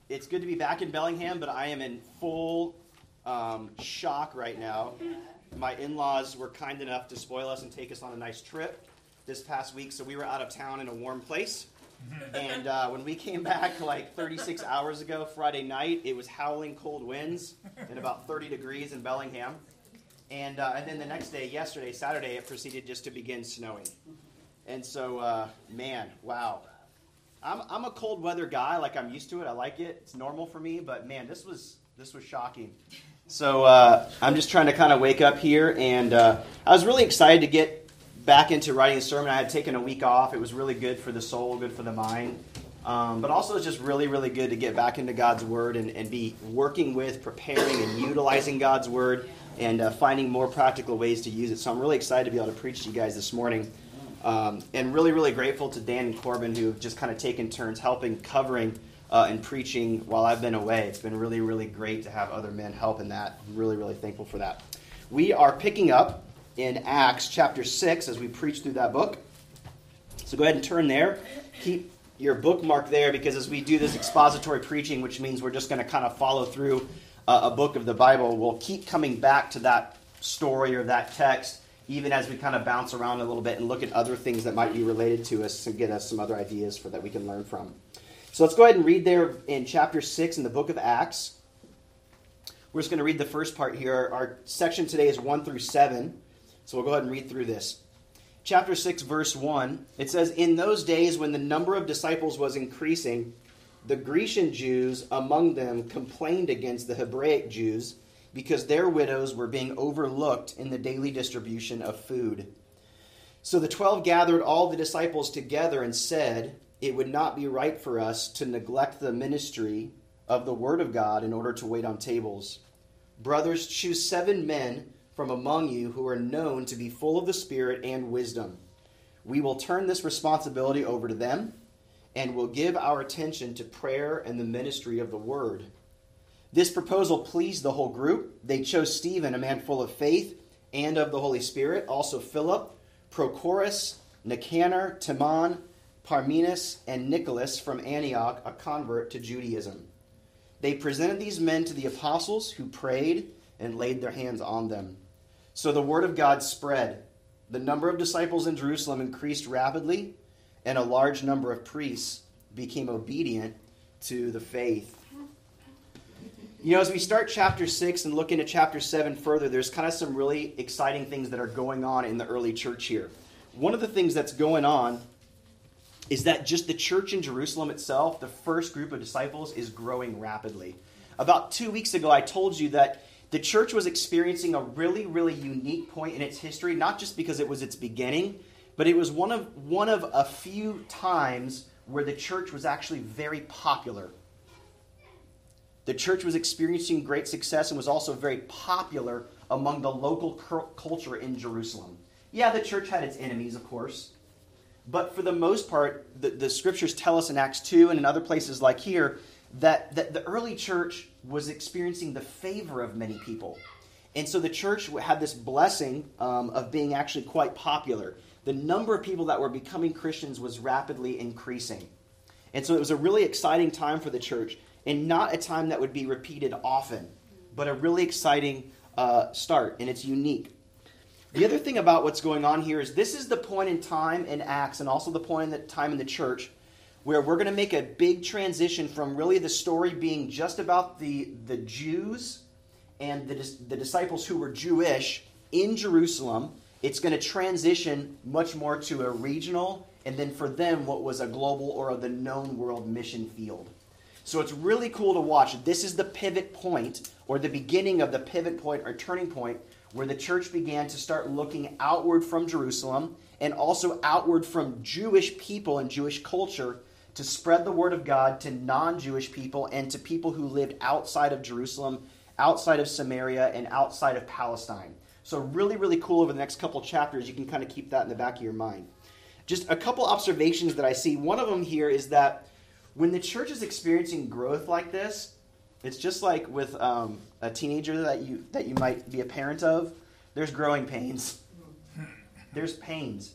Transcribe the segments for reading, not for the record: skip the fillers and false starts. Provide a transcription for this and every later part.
It's good to be back in Bellingham, but I am in full shock right now. My in-laws were kind enough to spoil us and take us on a nice trip this past week, so we were out of town in a warm place. And when we came back like 36 hours ago, Friday night, it was howling cold winds and about 30 degrees in Bellingham. And then the next day, yesterday, Saturday, it proceeded just to begin snowing. And so, man, wow. I'm a cold weather guy. Like, I'm used to it. I like it. It's normal for me. But, man, this was shocking. So I'm just trying to kind of wake up here. And I was really excited to get back into writing a sermon. I had taken a week off. It was really good for the soul, good for the mind. But also it's just really, really good to get back into God's Word and be working with, preparing, and utilizing God's Word and finding more practical ways to use it. So I'm really excited to be able to preach to you guys this morning. And really, really grateful to Dan and Corbin, who have just kind of taken turns helping, covering, and preaching while I've been away. It's been really, really great to have other men help in that. I'm really, really thankful for that. We are picking up in Acts chapter 6 as we preach through that book. So go ahead and turn there. Keep your bookmark there, because as we do this expository preaching, which means we're just going to kind of follow through a book of the Bible, we'll keep coming back to that story or that text, even as we kind of bounce around a little bit and look at other things that might be related to us to get us some other ideas that we can learn from. So let's go ahead and read there in chapter 6 in the book of Acts. We're just going to read the first part here. Our section today is 1 through 7, so we'll go ahead and read through this. Chapter 6, verse 1, it says, "In those days when the number of disciples was increasing, the Grecian Jews among them complained against the Hebraic Jews because their widows were being overlooked in the daily distribution of food. So the 12 gathered all the disciples together and said, 'It would not be right for us to neglect the ministry of the word of God in order to wait on tables. Brothers, choose 7 men from among you who are known to be full of the Spirit and wisdom. We will turn this responsibility over to them, and will give our attention to prayer and the ministry of the word.' This proposal pleased the whole group. They chose Stephen, a man full of faith and of the Holy Spirit, also Philip, Prochorus, Nicanor, Timon, Parmenas, and Nicholas from Antioch, a convert to Judaism. They presented these men to the apostles, who prayed and laid their hands on them. So the word of God spread. The number of disciples in Jerusalem increased rapidly, and a large number of priests became obedient to the faith." You know, as we start chapter 6 and look into chapter 7 further, there's kind of some really exciting things that are going on in the early church here. One of the things that's going on is that just the church in Jerusalem itself, the first group of disciples, is growing rapidly. About 2 weeks ago, I told you that the church was experiencing a really, really unique point in its history, not just because it was its beginning, but it was one of a few times where the church was actually very popular. The church was experiencing great success and was also very popular among the local culture in Jerusalem. Yeah, the church had its enemies, of course. But for the most part, the scriptures tell us in Acts 2 and in other places like here that the early church was experiencing the favor of many people. And so the church had this blessing of being actually quite popular. The number of people that were becoming Christians was rapidly increasing. And so it was a really exciting time for the church, and not a time that would be repeated often, but a really exciting start, and it's unique. The other thing about what's going on here is this is the point in time in Acts, and also the point in time in the church, where we're going to make a big transition from really the story being just about the Jews and the disciples who were Jewish in Jerusalem. It's going to transition much more to a regional, and then for them, what was a global or the known world mission field. So it's really cool to watch. This is the pivot point, or the beginning of the pivot point or turning point, where the church began to start looking outward from Jerusalem and also outward from Jewish people and Jewish culture to spread the word of God to non-Jewish people and to people who lived outside of Jerusalem, outside of Samaria, and outside of Palestine. So really, really cool over the next couple chapters. You can kind of keep that in the back of your mind. Just a couple observations that I see. One of them here is that when the church is experiencing growth like this, it's just like with a teenager that you might be a parent of. There's growing pains. There's pains.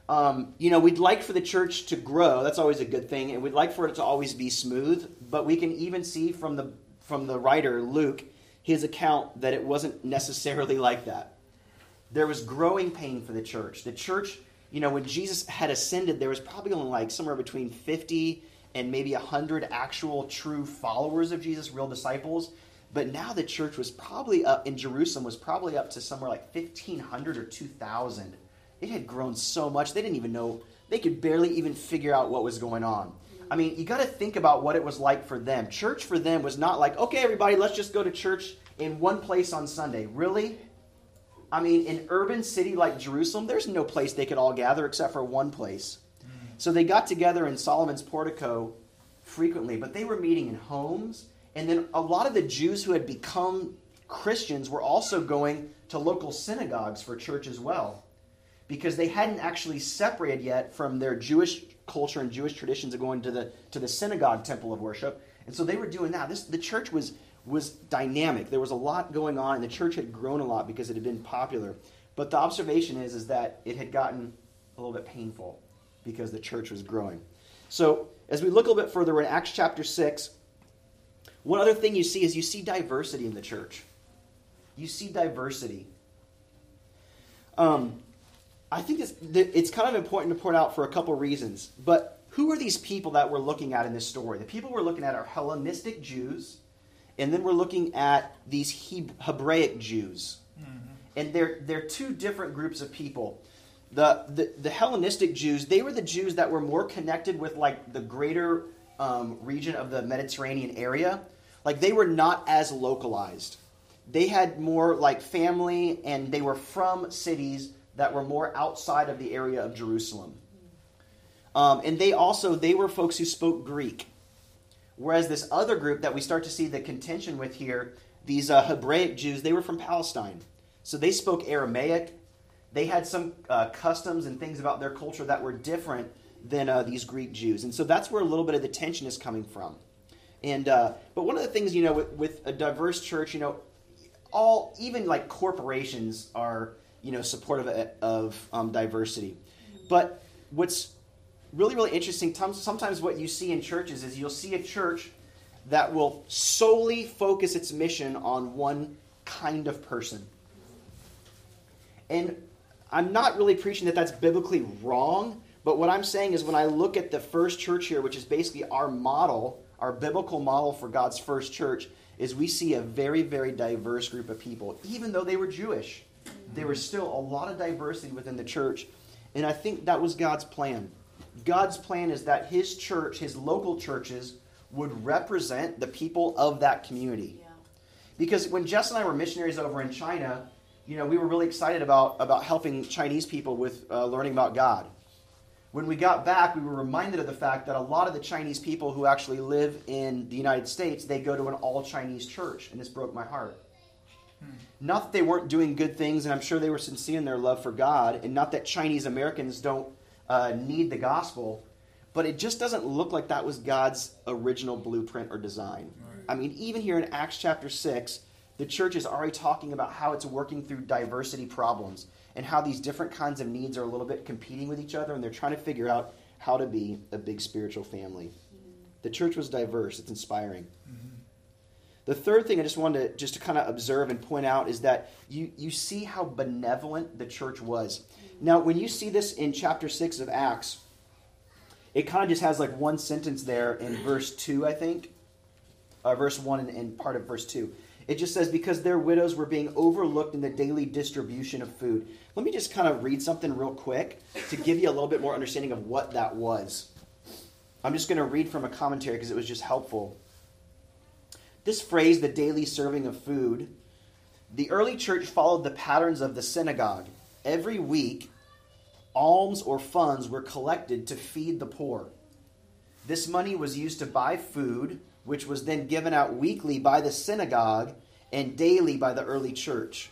We'd like for the church to grow. That's always a good thing. And we'd like for it to always be smooth. But we can even see from the writer, Luke, his account that it wasn't necessarily like that. There was growing pain for the church. The church, when Jesus had ascended, there was probably only like somewhere between 50 and maybe 100 actual true followers of Jesus, real disciples. But now the church was probably up in Jerusalem, was probably up to somewhere like 1,500 or 2,000. It had grown so much, they didn't even know, they could barely even figure out what was going on. I mean, you got to think about what it was like for them. Church for them was not like, okay, everybody, let's just go to church in one place on Sunday. Really? I mean, in an urban city like Jerusalem, there's no place they could all gather except for one place. So they got together in Solomon's portico frequently, but they were meeting in homes. And then a lot of the Jews who had become Christians were also going to local synagogues for church as well, because they hadn't actually separated yet from their Jewish culture and Jewish traditions of going to the synagogue temple of worship. And so they were doing that. The church was dynamic. There was a lot going on, and the church had grown a lot because it had been popular. But the observation is that it had gotten a little bit painful because the church was growing. So as we look a little bit further, we're in Acts chapter 6. One other thing you see is you see diversity in the church. You see diversity. I think it's kind of important to point out for a couple reasons. But who are these people that we're looking at in this story? The people we're looking at are Hellenistic Jews, and then we're looking at these Hebraic Jews. Mm-hmm. And they're two different groups of people. The Hellenistic Jews, they were the Jews that were more connected with like the greater region of the Mediterranean area. Like they were not as localized. They had more like family, and they were from cities that were more outside of the area of Jerusalem. And they were folks who spoke Greek. Whereas this other group that we start to see the contention with here, these Hebraic Jews, they were from Palestine. So they spoke Aramaic. They had some customs and things about their culture that were different than these Greek Jews. And so that's where a little bit of the tension is coming from. And but one of the things, with a diverse church, even like corporations are, supportive of diversity. But what's really, really interesting, sometimes what you see in churches is you'll see a church that will solely focus its mission on one kind of person. And I'm not really preaching that that's biblically wrong, but what I'm saying is when I look at the first church here, which is basically our model, our biblical model for God's first church, is we see a very, very diverse group of people. Even though they were Jewish, there was still a lot of diversity within the church. And I think that was God's plan. God's plan is that his church, his local churches, would represent the people of that community. Yeah. Because when Jess and I were missionaries over in China, we were really excited about helping Chinese people with learning about God. When we got back, we were reminded of the fact that a lot of the Chinese people who actually live in the United States, they go to an all-Chinese church, and this broke my heart. Not that they weren't doing good things, and I'm sure they were sincere in their love for God, and not that Chinese Americans don't need the gospel, but it just doesn't look like that was God's original blueprint or design. Right. I mean, even here in Acts chapter 6, the church is already talking about how it's working through diversity problems and how these different kinds of needs are a little bit competing with each other, and they're trying to figure out how to be a big spiritual family. The church was diverse. It's inspiring. Mm-hmm. The third thing I just wanted to kind of observe and point out is that you see how benevolent the church was. Now, when you see this in chapter 6 of Acts, it kind of just has like one sentence there in verse 2, I think. Verse 1 and part of verse 2. It just says, because their widows were being overlooked in the daily distribution of food. Let me just kind of read something real quick to give you a little bit more understanding of what that was. I'm just going to read from a commentary because it was just helpful. This phrase, the daily serving of food, the early church followed the patterns of the synagogue. Every week, alms or funds were collected to feed the poor. This money was used to buy food, which was then given out weekly by the synagogue and daily by the early church.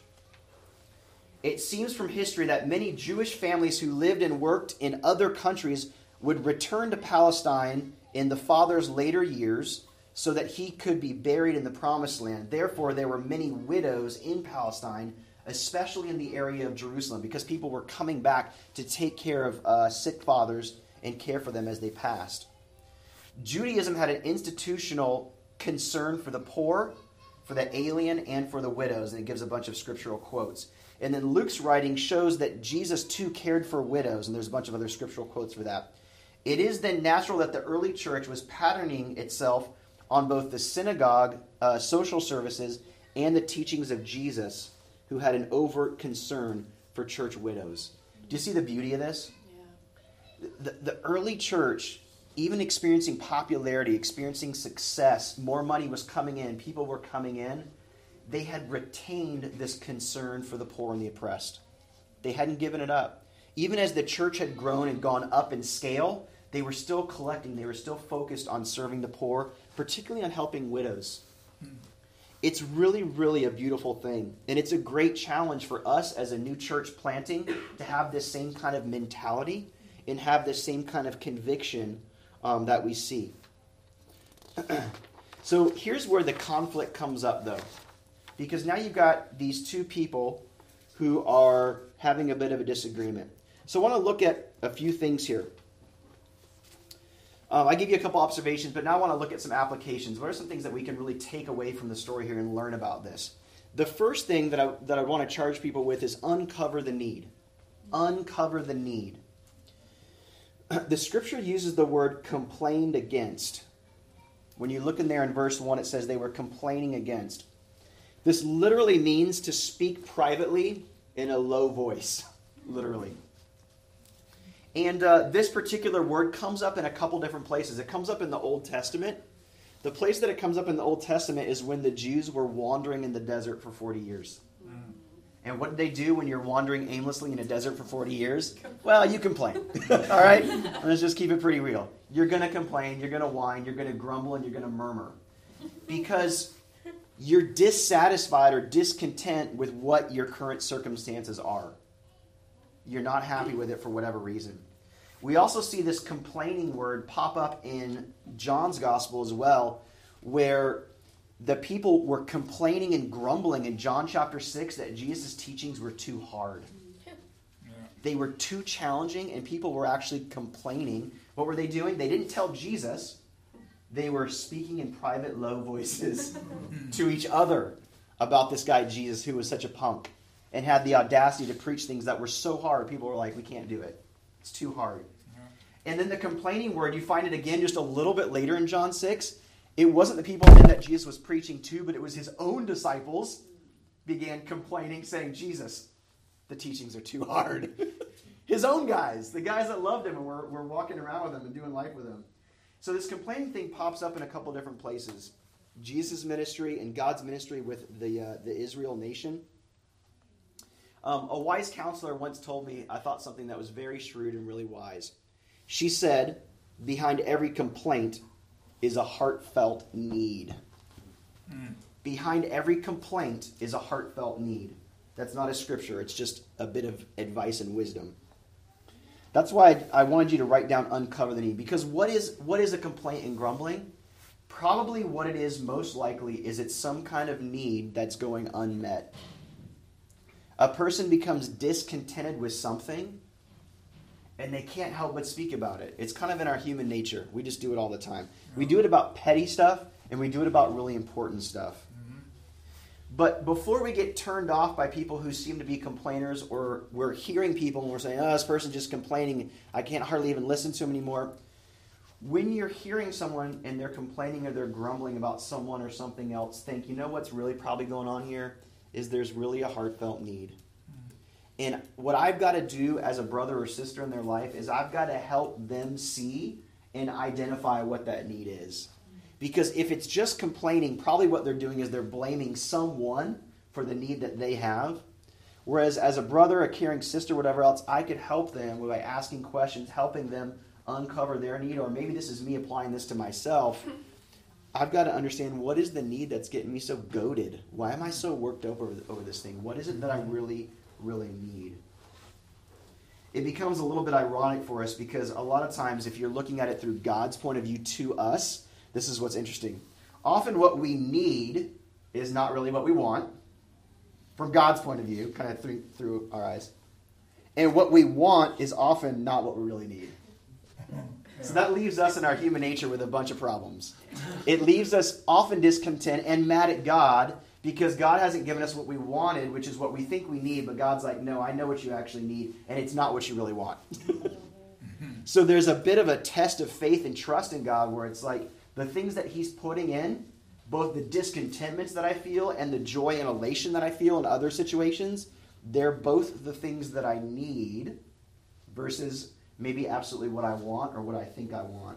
It seems from history that many Jewish families who lived and worked in other countries would return to Palestine in the father's later years so that he could be buried in the promised land. Therefore, there were many widows in Palestine, especially in the area of Jerusalem, because people were coming back to take care of sick fathers and care for them as they passed. Judaism had an institutional concern for the poor, for the alien, and for the widows, and it gives a bunch of scriptural quotes. And then Luke's writing shows that Jesus too cared for widows, and there's a bunch of other scriptural quotes for that. It is then natural that the early church was patterning itself on both the synagogue, social services, and the teachings of Jesus, who had an overt concern for church widows. Do you see the beauty of this? Yeah. The early church, even experiencing popularity, experiencing success, more money was coming in, people were coming in, they had retained this concern for the poor and the oppressed. They hadn't given it up. Even as the church had grown and gone up in scale, they were still collecting, they were still focused on serving the poor, particularly on helping widows. It's really, really a beautiful thing. And it's a great challenge for us as a new church planting to have this same kind of mentality and have this same kind of conviction that we see. So here's where the conflict comes up, though. Because now you've got these two people who are having a bit of a disagreement. So I want to look at a few things here. I give you a couple observations, but now I want to look at some applications. What are some things that we can really take away from the story here and learn about this? The first thing that I want to charge people with is uncover the need. Uncover the need. The scripture uses the word complained against. When you look in there in verse 1, it says they were complaining against. This literally means to speak privately in a low voice. Literally. And this particular word comes up in a couple different places. It comes up in the Old Testament. The place that it comes up in the Old Testament is when the Jews were wandering in the desert for 40 years. And what did they do when you're wandering aimlessly in a desert for 40 years? Well, you complain. All right? Let's just keep it pretty real. You're going to complain, you're going to whine, you're going to grumble, and you're going to murmur. Because you're dissatisfied or discontent with what your current circumstances are. You're not happy with it for whatever reason. We also see this complaining word pop up in John's gospel as well, where the people were complaining and grumbling in John chapter 6 that Jesus' teachings were too hard. They were too challenging, and people were actually complaining. What were they doing? They didn't tell Jesus. They were speaking in private, low voices to each other about this guy Jesus who was such a punk and had the audacity to preach things that were so hard. People were like, we can't do it. It's too hard. And then the complaining word, you find it again just a little bit later in John 6. It wasn't the people that Jesus was preaching to, but it was his own disciples began complaining, saying, Jesus, the teachings are too hard. His own guys, the guys that loved him and were walking around with him and doing life with him. So this complaining thing pops up in a couple different places. Jesus' ministry and God's ministry with the Israel nation. A wise counselor once told me, I thought something that was very shrewd and really wise. She said, behind every complaint is a heartfelt need. Behind every complaint is a heartfelt need. That's not a scripture. It's just a bit of advice and wisdom. That's why I wanted you to write down uncover the need. Because what is a complaint and grumbling? Probably what it is most likely is it's some kind of need that's going unmet. A person becomes discontented with something and they can't help but speak about it. It's kind of in our human nature. We just do it all the time. We do it about petty stuff and we do it about really important stuff. But before we get turned off by people who seem to be complainers, or we're hearing people and we're saying, oh, this person's just complaining, I can't hardly even listen to them anymore. When you're hearing someone and they're complaining or they're grumbling about someone or something else, think, you know what's really probably going on here is there's really a heartfelt need. And what I've got to do as a brother or sister in their life is I've got to help them see and identify what that need is. Because if it's just complaining, probably what they're doing is they're blaming someone for the need that they have. Whereas as a brother, a caring sister, whatever else, I could help them by asking questions, helping them uncover their need. Or maybe this is me applying this to myself. I've got to understand, what is the need that's getting me so goated? Why am I so worked up over this thing? What is it that I really, really need? It becomes a little bit ironic for us because a lot of times if you're looking at it through God's point of view to us, this is what's interesting. Often what we need is not really what we want. from God's point of view, kind of through our eyes. And what we want is often not what we really need. So that leaves us in our human nature with a bunch of problems. It leaves us often discontent and mad at God because God hasn't given us what we wanted, which is what we think we need, but God's like, no, I know what you actually need, and it's not what you really want. So there's a bit of a test of faith and trust in God where it's like the things that he's putting in, both the discontentments that I feel and the joy and elation that I feel in other situations, they're both the things that I need versus maybe absolutely what I want or what I think I want.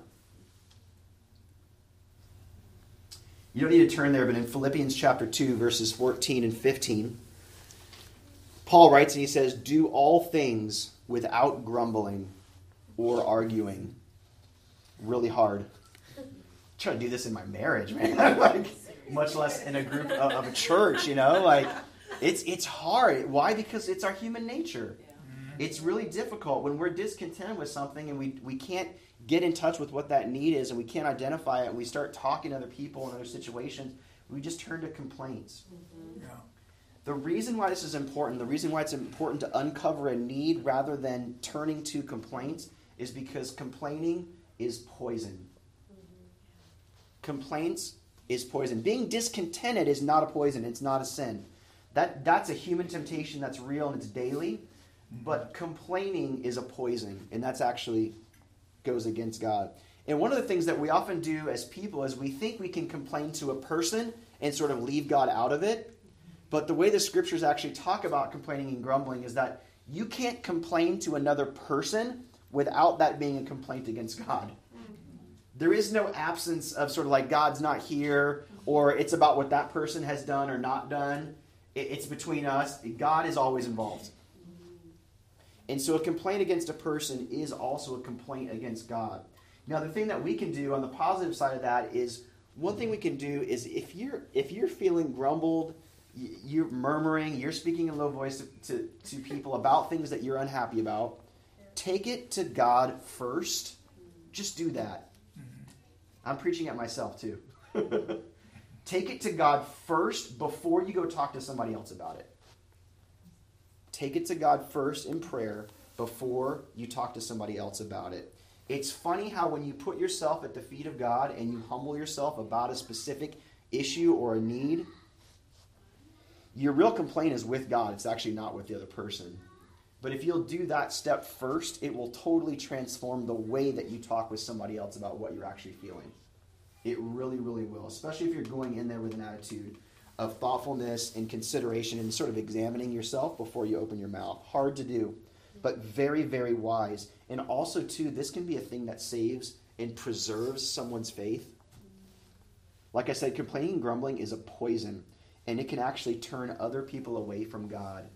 You don't need to turn there, but in Philippians chapter 2, verses 14 and 15, Paul writes and he says, do all things without grumbling or arguing. Really hard. I'm trying to do this in my marriage, man. Like, much less in a group of a church, you know? Like, it's hard. Why? Because it's our human nature. It's really difficult when we're discontent with something and we can't get in touch with what that need is and we can't identify it and we start talking to other people in other situations. We just turn to complaints. Yeah. The reason why this is important, the reason why it's important to uncover a need rather than turning to complaints is because complaining is poison. Complaints is poison. Being discontented is not a poison. It's not a sin. That's a human temptation that's real and it's daily. But complaining is a poison, and that's actually goes against God. And one of the things that we often do as people is we think we can complain to a person and sort of leave God out of it. But the way the scriptures actually talk about complaining and grumbling is that you can't complain to another person without that being a complaint against God. There is no absence of sort of like God's not here, or it's about what that person has done or not done. It's between us. God is always involved. And so a complaint against a person is also a complaint against God. Now, the thing that we can do on the positive side of that is, one thing we can do is if you're feeling grumbled, you're murmuring, you're speaking in low voice to people about things that you're unhappy about, take it to God first. Just do that. I'm preaching at myself too. Take it to God first before you go talk to somebody else about it. Take it to God first in prayer before you talk to somebody else about it. It's funny how when you put yourself at the feet of God and you humble yourself about a specific issue or a need, your real complaint is with God. It's actually not with the other person. But if you'll do that step first, it will totally transform the way that you talk with somebody else about what you're actually feeling. It really, really will, especially if you're going in there with an attitude of thoughtfulness and consideration and sort of examining yourself before you open your mouth. Hard to do, but very, very wise. And also, too, this can be a thing that saves and preserves someone's faith. Like I said, complaining and grumbling is a poison, and it can actually turn other people away from God.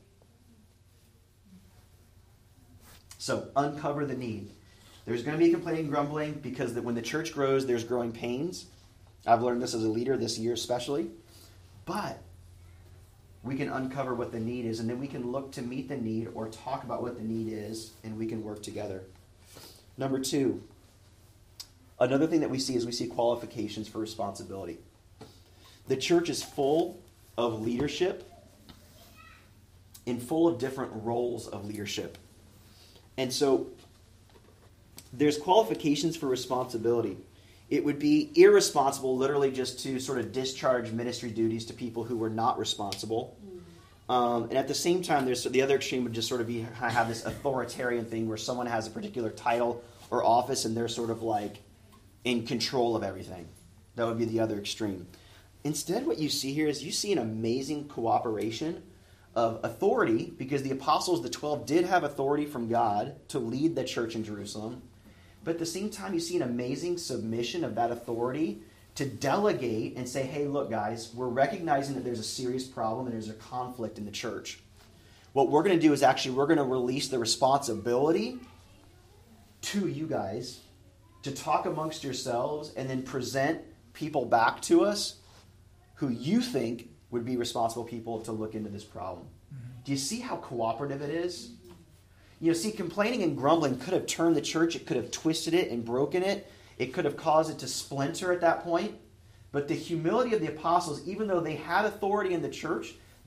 So, uncover the need. There's going to be complaining and grumbling because when the church grows, there's growing pains. I've learned this as a leader this year especially. But we can uncover what the need is, and then we can look to meet the need or talk about what the need is, and we can work together. Number 2, another thing that we see is we see qualifications for responsibility. The church is full of leadership and full of different roles of leadership. And so there's qualifications for responsibility. It would be irresponsible literally just to sort of discharge ministry duties to people who were not responsible. And at the same time, there's the other extreme would just sort of be have this authoritarian thing where someone has a particular title or office and they're sort of like in control of everything. That would be the other extreme. Instead, what you see here is you see an amazing cooperation of authority, because the apostles, the 12, did have authority from God to lead the church in Jerusalem. But at the same time, you see an amazing submission of that authority to delegate and say, hey, look, guys, we're recognizing that there's a serious problem and there's a conflict in the church. What we're going to do is actually we're going to release the responsibility to you guys to talk amongst yourselves and then present people back to us who you think would be responsible people to look into this problem. Do you see how cooperative it is? You know, see, complaining and grumbling could have turned the church. It could have twisted it and broken it. It could have caused it to splinter at that point. But the humility of the apostles, even though they had authority in the church,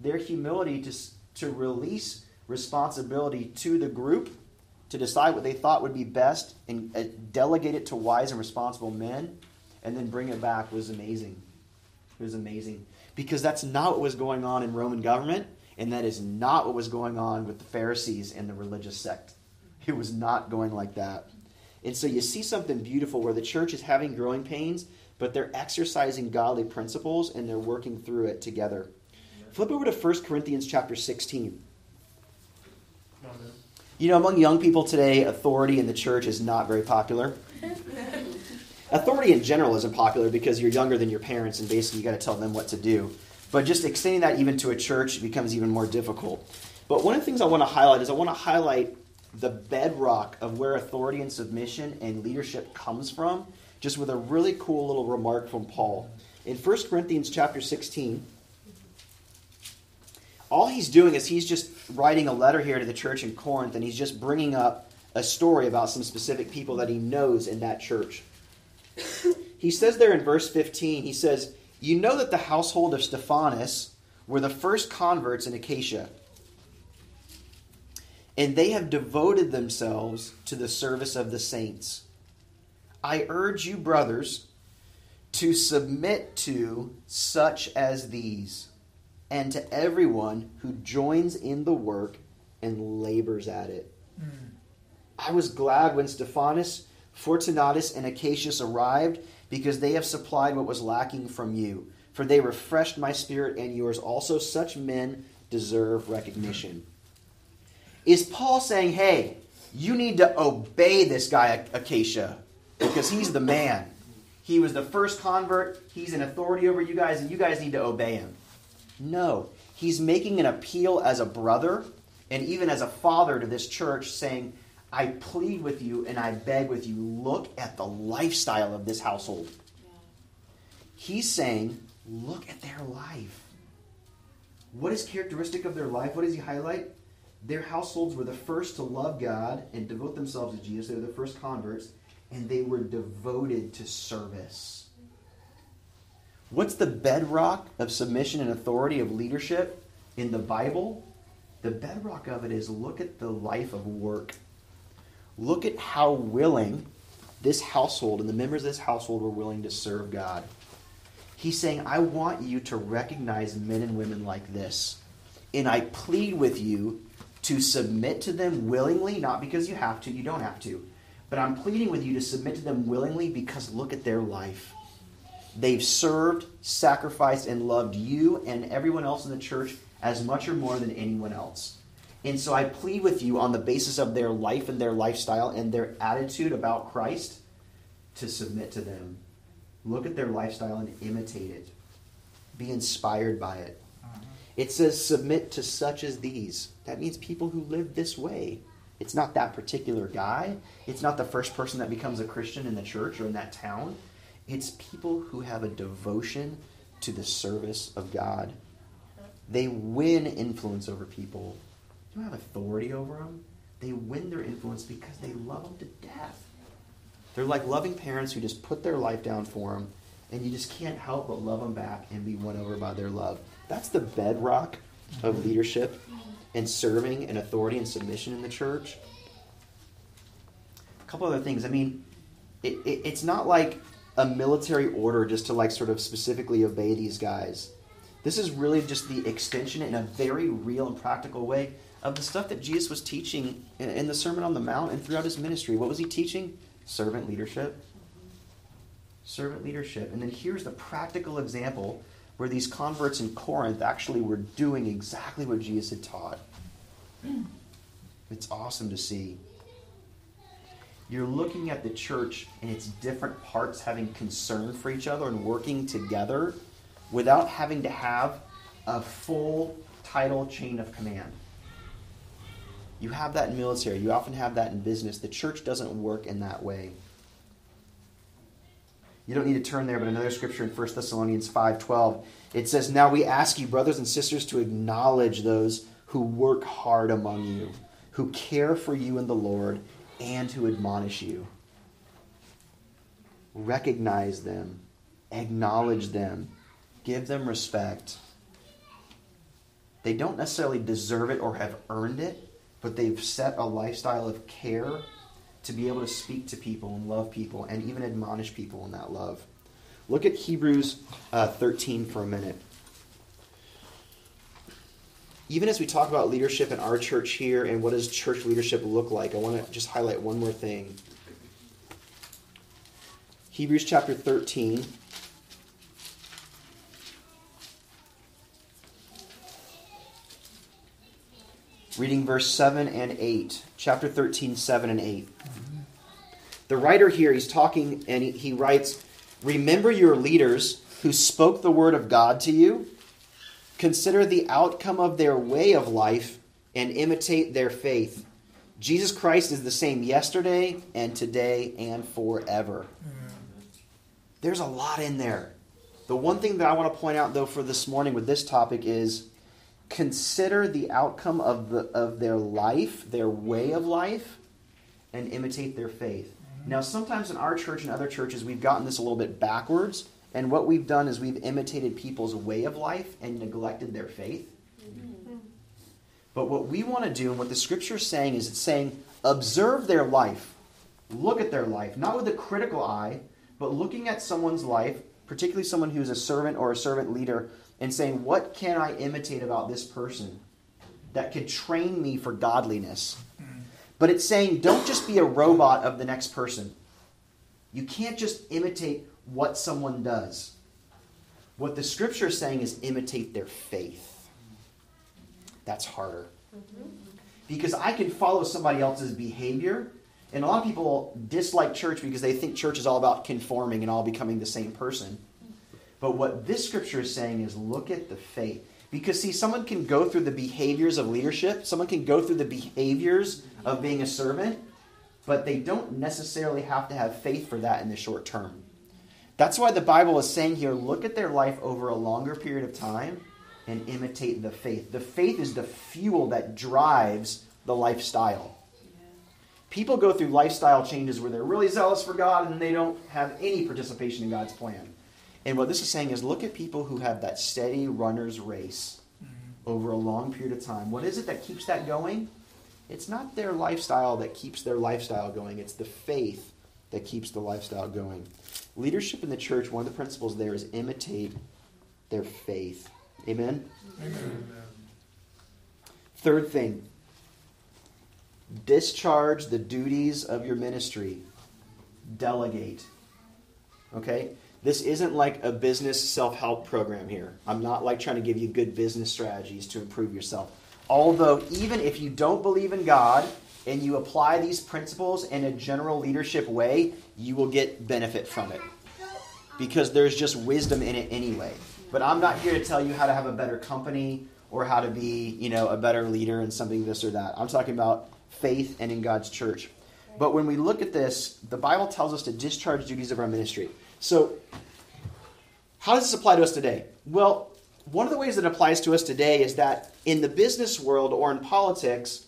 their humility to release responsibility to the group, to decide what they thought would be best, and delegate it to wise and responsible men, and then bring it back was amazing. It was amazing. Because that's not what was going on in Roman government, and that is not what was going on with the Pharisees and the religious sect. It was not going like that. And so you see something beautiful where the church is having growing pains, but they're exercising godly principles and they're working through it together. Flip over to 1 Corinthians chapter 16. You know, among young people today, authority in the church is not very popular. Authority in general isn't popular because you're younger than your parents and basically you got to tell them what to do. But just extending that even to a church becomes even more difficult. But one of the things I want to highlight the bedrock of where authority and submission and leadership comes from, just with a really cool little remark from Paul. In 1 Corinthians chapter 16, all he's doing is he's just writing a letter here to the church in Corinth, and he's just bringing up a story about some specific people that he knows in that church. He says there in verse 15, he says, "You know that the household of Stephanas were the first converts in Achaia, and they have devoted themselves to the service of the saints. I urge you, brothers, to submit to such as these, and to everyone who joins in the work and labors at it. I was glad when Stephanas, Fortunatus, and Achaicus arrived, because they have supplied what was lacking from you. For they refreshed my spirit and yours also. Such men deserve recognition." Is Paul saying, hey, you need to obey this guy, Achaia, because he's the man. He was the first convert. He's in authority over you guys, and you guys need to obey him. No. He's making an appeal as a brother and even as a father to this church, saying, I plead with you and I beg with you, look at the lifestyle of this household. He's saying, look at their life. What is characteristic of their life? What does he highlight? Their households were the first to love God and devote themselves to Jesus. They were the first converts, and they were devoted to service. What's the bedrock of submission and authority of leadership in the Bible? The bedrock of it is look at the life of work. Look at how willing this household and the members of this household were willing to serve God. He's saying, I want you to recognize men and women like this. And I plead with you to submit to them willingly, not because you have to, you don't have to. But I'm pleading with you to submit to them willingly because look at their life. They've served, sacrificed, and loved you and everyone else in the church as much or more than anyone else. And so I plead with you on the basis of their life and their lifestyle and their attitude about Christ to submit to them. Look at their lifestyle and imitate it. Be inspired by it. It says submit to such as these. That means people who live this way. It's not that particular guy. It's not the first person that becomes a Christian in the church or in that town. It's people who have a devotion to the service of God. They win influence over people. You don't have authority over them. They win their influence because they love them to death. They're like loving parents who just put their life down for them, and you just can't help but love them back and be won over by their love. That's the bedrock of leadership and serving and authority and submission in the church. A couple other things. I mean, it's not like a military order just to like sort of specifically obey these guys. This is really just the extension in a very real and practical way of the stuff that Jesus was teaching in the Sermon on the Mount and throughout his ministry. What was he teaching? Servant leadership. Servant leadership. And then here's the practical example where these converts in Corinth actually were doing exactly what Jesus had taught. It's awesome to see. You're looking at the church and its different parts having concern for each other and working together without having to have a full title chain of command. You have that in military. You often have that in business. The church doesn't work in that way. You don't need to turn there, but another scripture in 1 Thessalonians 5:12, it says, "Now we ask you, brothers and sisters, to acknowledge those who work hard among you, who care for you in the Lord, and who admonish you." Recognize them. Acknowledge them. Give them respect. They don't necessarily deserve it or have earned it, but they've set a lifestyle of care to be able to speak to people and love people and even admonish people in that love. Look at Hebrews 13 for a minute. Even as we talk about leadership in our church here and what does church leadership look like, I want to just highlight one more thing. Hebrews chapter 13. Reading verse 7 and 8. Chapter 13, 7 and 8. The writer here, he's talking and he writes, "Remember your leaders who spoke the word of God to you. Consider the outcome of their way of life and imitate their faith. Jesus Christ is the same yesterday and today and forever." There's a lot in there. The one thing that I want to point out, though, for this morning with this topic is consider the outcome of their life, their way of life, and imitate their faith. Now, sometimes in our church and other churches, we've gotten this a little bit backwards, and what we've done is we've imitated people's way of life and neglected their faith. But what we want to do, and what the Scripture is saying, is it's saying, observe their life. Look at their life, not with a critical eye, but looking at someone's life, particularly someone who's a servant or a servant leader, and saying, what can I imitate about this person that could train me for godliness? But it's saying, don't just be a robot of the next person. You can't just imitate what someone does. What the Scripture is saying is imitate their faith. That's harder. Because I can follow somebody else's behavior, and a lot of people dislike church because they think church is all about conforming and all becoming the same person. But what this Scripture is saying is look at the faith. Because, see, someone can go through the behaviors of leadership. Someone can go through the behaviors of being a servant. But they don't necessarily have to have faith for that in the short term. That's why the Bible is saying here, look at their life over a longer period of time and imitate the faith. The faith is the fuel that drives the lifestyle. People go through lifestyle changes where they're really zealous for God and they don't have any participation in God's plan. And what this is saying is look at people who have that steady runner's race over a long period of time. What is it that keeps that going? It's not their lifestyle that keeps their lifestyle going. It's the faith that keeps the lifestyle going. Leadership in the church, one of the principles there is imitate their faith. Amen? Amen. Third thing, discharge the duties of your ministry. Delegate. Okay? This isn't like a business self-help program here. I'm not like trying to give you good business strategies to improve yourself. Although, even if you don't believe in God and you apply these principles in a general leadership way, you will get benefit from it. Because there's just wisdom in it anyway. But I'm not here to tell you how to have a better company or how to be, a better leader in something this or that. I'm talking about faith and in God's church. But when we look at this, the Bible tells us to discharge duties of our ministry. So, how does this apply to us today? Well, one of the ways that it applies to us today is that in the business world or in politics,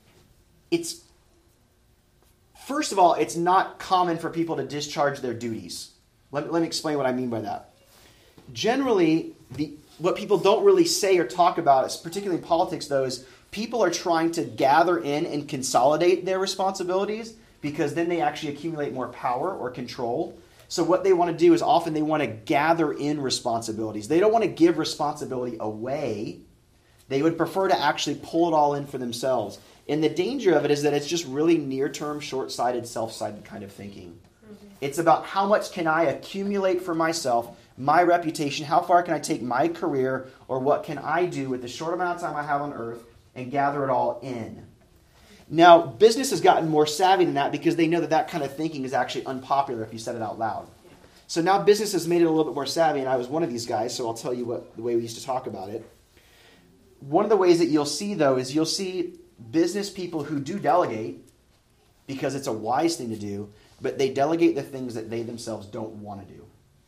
first of all, it's not common for people to discharge their duties. Let me explain what I mean by that. Generally, what people don't really say or talk about, particularly in politics, though, is people are trying to gather in and consolidate their responsibilities because then they actually accumulate more power or control. So what they want to do is often they want to gather in responsibilities. They don't want to give responsibility away. They would prefer to actually pull it all in for themselves. And the danger of it is that it's just really near-term, short-sighted, self-sighted kind of thinking. It's about how much can I accumulate for myself, my reputation, how far can I take my career, or what can I do with the short amount of time I have on earth and gather it all in. Now, business has gotten more savvy than that because they know that kind of thinking is actually unpopular if you said it out loud. So now business has made it a little bit more savvy, and I was one of these guys, so I'll tell you the way we used to talk about it. One of the ways that you'll see, though, is you'll see business people who do delegate because it's a wise thing to do, but they delegate the things that they themselves don't want to do.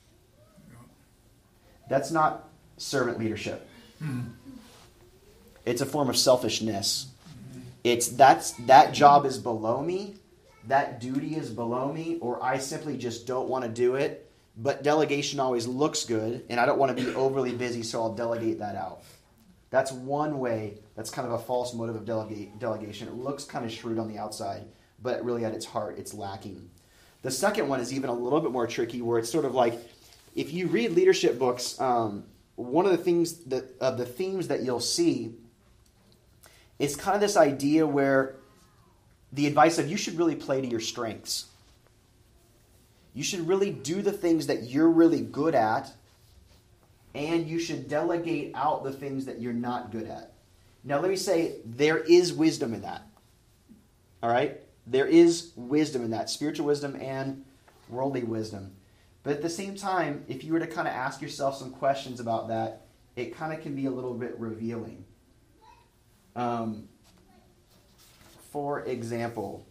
That's not servant leadership. It's a form of selfishness. It's that job is below me, that duty is below me, or I simply just don't want to do it, but delegation always looks good, and I don't want to be overly busy, so I'll delegate that out. That's one way that's kind of a false motive of delegation. It looks kind of shrewd on the outside, but really at its heart, it's lacking. The second one is even a little bit more tricky, where it's sort of like, if you read leadership books, one of the things of the themes that you'll see is kind of this idea where the advice of you should really play to your strengths. You should really do the things that you're really good at, and you should delegate out the things that you're not good at. Now, let me say, there is wisdom in that. All right? There is wisdom in that, spiritual wisdom and worldly wisdom. But at the same time, if you were to kind of ask yourself some questions about that, it kind of can be a little bit revealing. For example,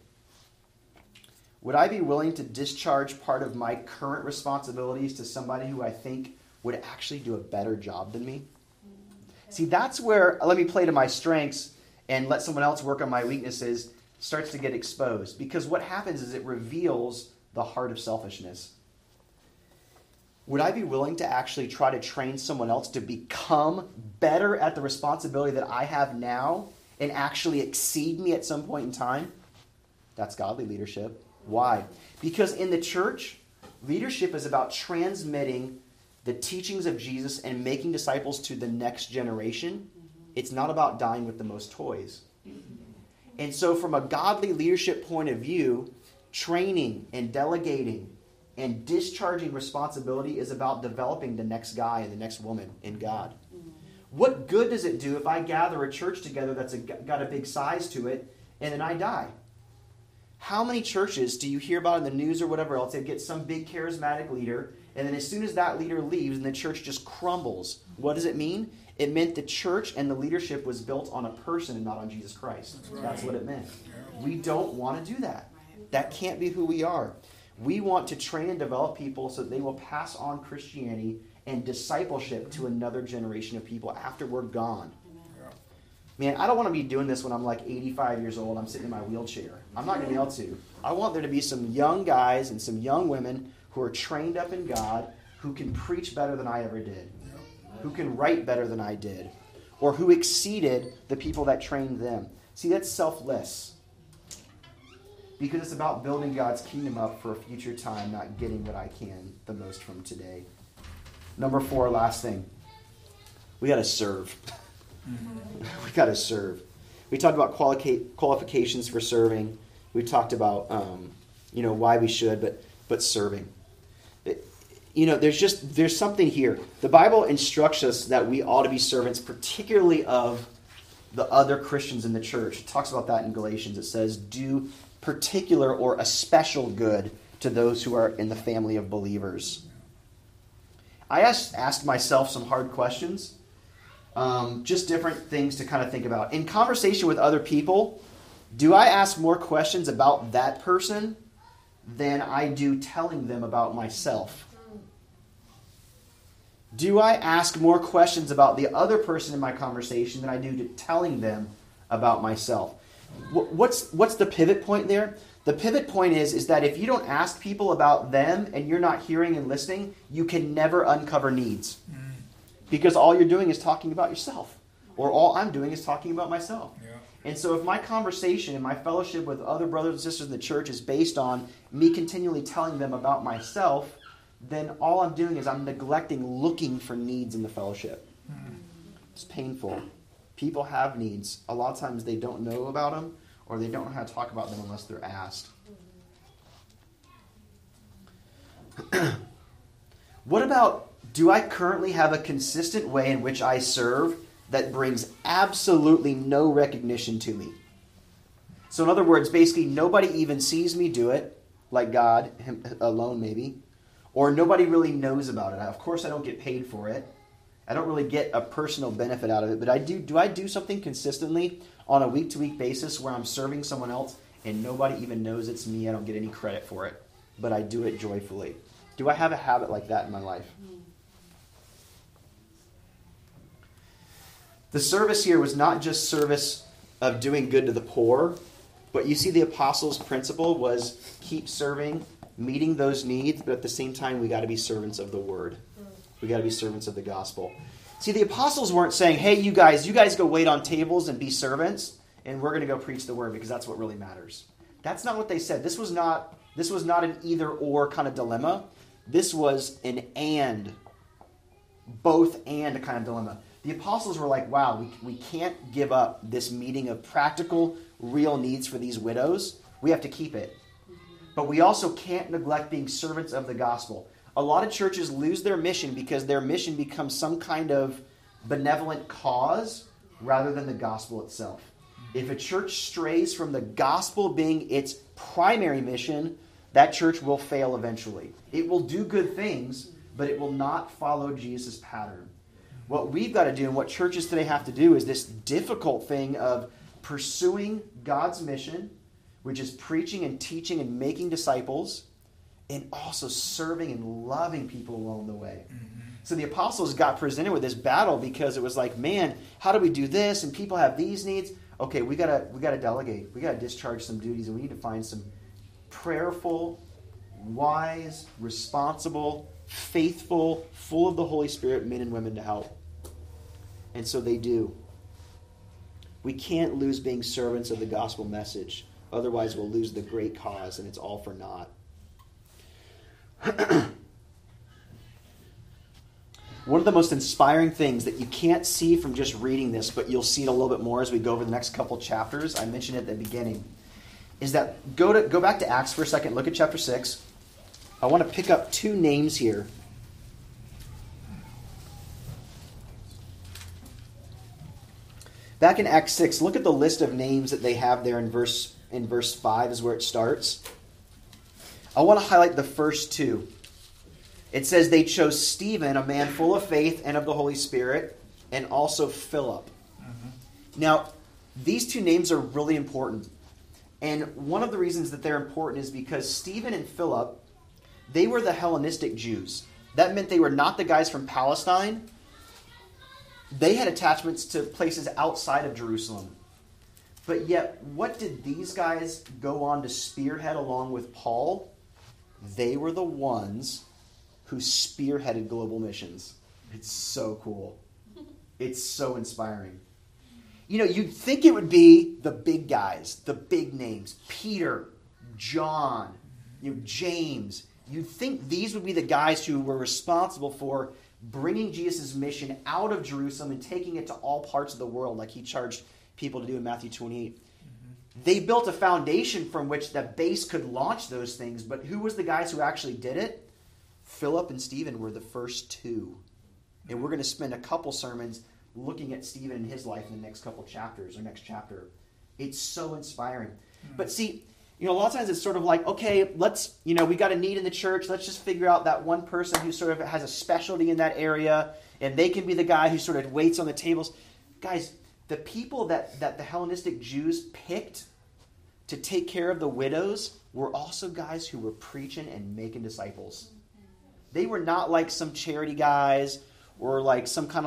would I be willing to discharge part of my current responsibilities to somebody who I think would actually do a better job than me? See, that's where, let me play to my strengths and let someone else work on my weaknesses, starts to get exposed. Because what happens is it reveals the heart of selfishness. Would I be willing to actually try to train someone else to become better at the responsibility that I have now and actually exceed me at some point in time? That's godly leadership. Why? Because in the church, leadership is about transmitting the teachings of Jesus and making disciples to the next generation. It's not about dying with the most toys. And so from a godly leadership point of view, training and delegating and discharging responsibility is about developing the next guy and the next woman in God. What good does it do if I gather a church together that's got a big size to it and then I die? How many churches do you hear about in the news or whatever else? They get some big charismatic leader, and then as soon as that leader leaves, and the church just crumbles. What does it mean? It meant the church and the leadership was built on a person and not on Jesus Christ. That's what it meant. We don't want to do that. That can't be who we are. We want to train and develop people so that they will pass on Christianity and discipleship to another generation of people after we're gone. Man, I don't want to be doing this when I'm like 85 years old. I'm sitting in my wheelchair. I'm not going to be able to. I want there to be some young guys and some young women who are trained up in God, who can preach better than I ever did, who can write better than I did, or who exceeded the people that trained them. See, that's selfless. Because it's about building God's kingdom up for a future time, not getting what I can the most from today. Number 4, last thing. We got to serve. We got to serve. We talked about qualifications for serving. We talked about why we should, but serving. There's something here. The Bible instructs us that we ought to be servants, particularly of the other Christians in the church. It talks about that in Galatians. It says, do particular or a special good to those who are in the family of believers. I asked myself some hard questions. Just different things to kind of think about. In conversation with other people, do I ask more questions about that person than I do telling them about myself? Do I ask more questions about the other person in my conversation than I do to telling them about myself? What's the pivot point there? The pivot point is that if you don't ask people about them and you're not hearing and listening, you can never uncover needs. Because all you're doing is talking about yourself. Or all I'm doing is talking about myself. Yeah. And so if my conversation and my fellowship with other brothers and sisters in the church is based on me continually telling them about myself, then all I'm doing is I'm neglecting looking for needs in the fellowship. It's painful. People have needs. A lot of times they don't know about them, or they don't know how to talk about them unless they're asked. What about, do I currently have a consistent way in which I serve that brings absolutely no recognition to me? So in other words, basically nobody even sees me do it, like God, him alone maybe, or nobody really knows about it. Of course I don't get paid for it. I don't really get a personal benefit out of it, but do I do something consistently on a week-to-week basis where I'm serving someone else and nobody even knows it's me? I don't get any credit for it, but I do it joyfully. Do I have a habit like that in my life? The service here was not just service of doing good to the poor, but you see the apostles' principle was keep serving, meeting those needs, but at the same time we got to be servants of the word. We got to be servants of the gospel. See, the apostles weren't saying, hey, you guys go wait on tables and be servants, and we're going to go preach the word because that's what really matters. That's not what they said. This was not an either-or kind of dilemma. This was an and, both and kind of dilemma. The apostles were like, wow, we can't give up this meeting of practical, real needs for these widows. We have to keep it. But we also can't neglect being servants of the gospel. A lot of churches lose their mission because their mission becomes some kind of benevolent cause rather than the gospel itself. If a church strays from the gospel being its primary mission, that church will fail eventually. It will do good things, but it will not follow Jesus' pattern. What we've got to do and what churches today have to do is this difficult thing of pursuing God's mission, which is preaching and teaching and making disciples, and also serving and loving people along the way. So the apostles got presented with this battle because it was like, man, how do we do this? And people have these needs. Okay, we gotta delegate. We gotta discharge some duties, and we need to find some prayerful, wise, responsible, faithful, full of the Holy Spirit men and women to help. And so they do. We can't lose being servants of the gospel message. Otherwise, we'll lose the great cause, and it's all for naught. One of the most inspiring things that you can't see from just reading this, but you'll see it a little bit more as we go over the next couple chapters, I mentioned it at the beginning, is that go back to Acts for a second, look at chapter 6. I want to pick up two names here. Back in Acts 6, look at the list of names that they have there in verse 5 is where it starts. I want to highlight the first two. It says they chose Stephen, a man full of faith and of the Holy Spirit, and also Philip. Now, these two names are really important. And one of the reasons that they're important is because Stephen and Philip, they were the Hellenistic Jews. That meant they were not the guys from Palestine. They had attachments to places outside of Jerusalem. But yet, what did these guys go on to spearhead along with Paul? They were the ones who spearheaded global missions. It's so cool. It's so inspiring. You know, you'd think it would be the big guys, the big names, Peter, John, James. You'd think these would be the guys who were responsible for bringing Jesus' mission out of Jerusalem and taking it to all parts of the world like he charged people to do in Matthew 28. They built a foundation from which the base could launch those things, but who was the guys who actually did it? Philip and Stephen were the first two. And we're going to spend a couple sermons looking at Stephen and his life in the next couple chapters, or next chapter. It's so inspiring. But see, a lot of times it's sort of like, okay, we got a need in the church. Let's just figure out that one person who sort of has a specialty in that area, and they can be the guy who sort of waits on the tables. Guys, the people that the Hellenistic Jews picked to take care of the widows were also guys who were preaching and making disciples. They were not like some charity guys or like some kind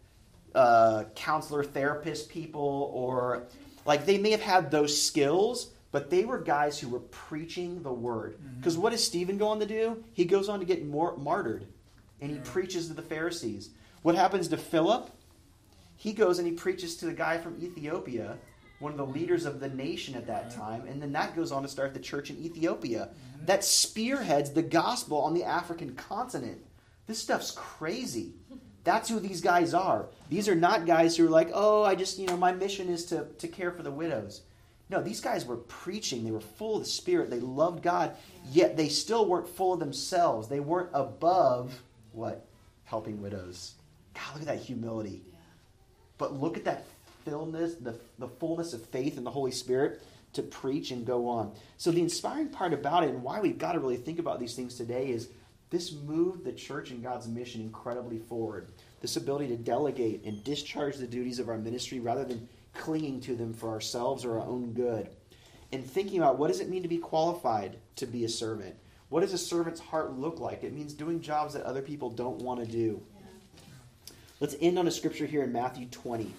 of counselor, therapist people, or like they may have had those skills, but they were guys who were preaching the word. Because what does Stephen go on to do? He goes on to get martyred, and he preaches to the Pharisees. What happens to Philip? He goes and he preaches to the guy from Ethiopia, one of the leaders of the nation at that time, and then that goes on to start the church in Ethiopia. That spearheads the gospel on the African continent. This stuff's crazy. That's who these guys are. These are not guys who are like, my mission is to care for the widows. No, these guys were preaching. They were full of the Spirit. They loved God, yet they still weren't full of themselves. They weren't above, what? Helping widows. God, look at that humility. But look at that fullness, the fullness of faith in the Holy Spirit to preach and go on. So the inspiring part about it and why we've got to really think about these things today is this moved the church and God's mission incredibly forward. This ability to delegate and discharge the duties of our ministry rather than clinging to them for ourselves or our own good. And thinking about what does it mean to be qualified to be a servant? What does a servant's heart look like? It means doing jobs that other people don't want to do. Let's end on a scripture here in Matthew 20.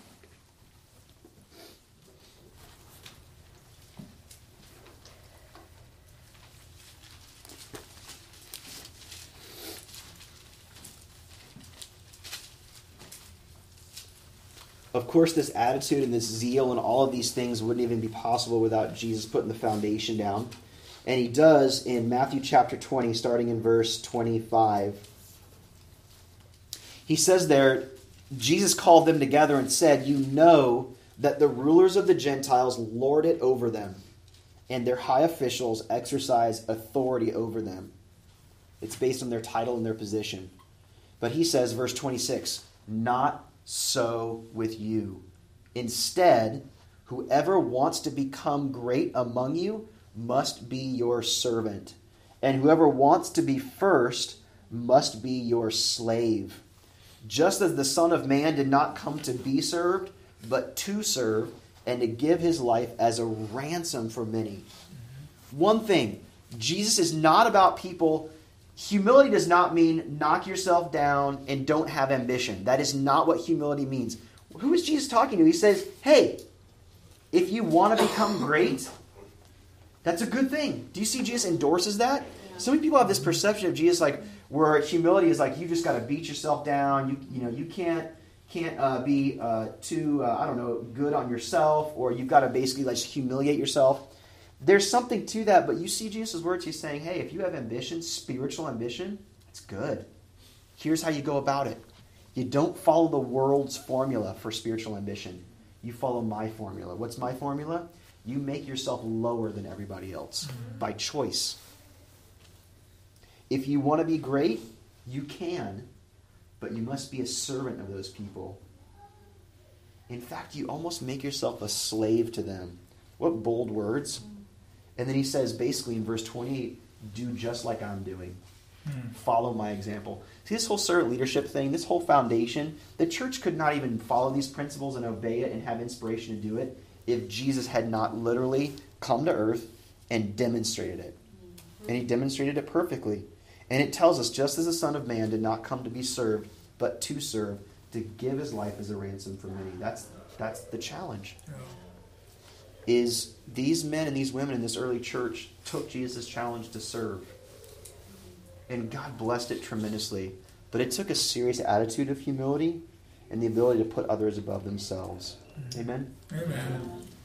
Of course, this attitude and this zeal and all of these things wouldn't even be possible without Jesus putting the foundation down. And he does in Matthew chapter 20, starting in verse 25. He says there, Jesus called them together and said, "You know that the rulers of the Gentiles lord it over them, and their high officials exercise authority over them." It's based on their title and their position. But he says, verse 26, "Not so with you. Instead, whoever wants to become great among you must be your servant, and whoever wants to be first must be your slave. Just as the Son of Man did not come to be served, but to serve, and to give his life as a ransom for many." One thing, Jesus is not about people. Humility does not mean knock yourself down and don't have ambition. That is not what humility means. Who is Jesus talking to? He says, hey, if you want to become great, that's a good thing. Do you see Jesus endorses that? So many people have this perception of Jesus like where humility is like you just got to beat yourself down. You can't be too good on yourself, or you've got to basically like humiliate yourself. There's something to that, but you see Jesus' words. He's saying, hey, if you have ambition, spiritual ambition, it's good. Here's how you go about it. You don't follow the world's formula for spiritual ambition. You follow my formula. What's my formula? You make yourself lower than everybody else by choice. If you want to be great, you can, but you must be a servant of those people. In fact, you almost make yourself a slave to them. What bold words. And then he says, basically in verse 28, do just like I'm doing. Follow my example. See, this whole servant leadership thing, this whole foundation, the church could not even follow these principles and obey it and have inspiration to do it if Jesus had not literally come to earth and demonstrated it. And he demonstrated it perfectly. And it tells us, just as the Son of Man did not come to be served, but to serve, to give his life as a ransom for many. That's the challenge. Is these men and these women in this early church took Jesus' challenge to serve. And God blessed it tremendously. But it took a serious attitude of humility and the ability to put others above themselves. Amen? Amen.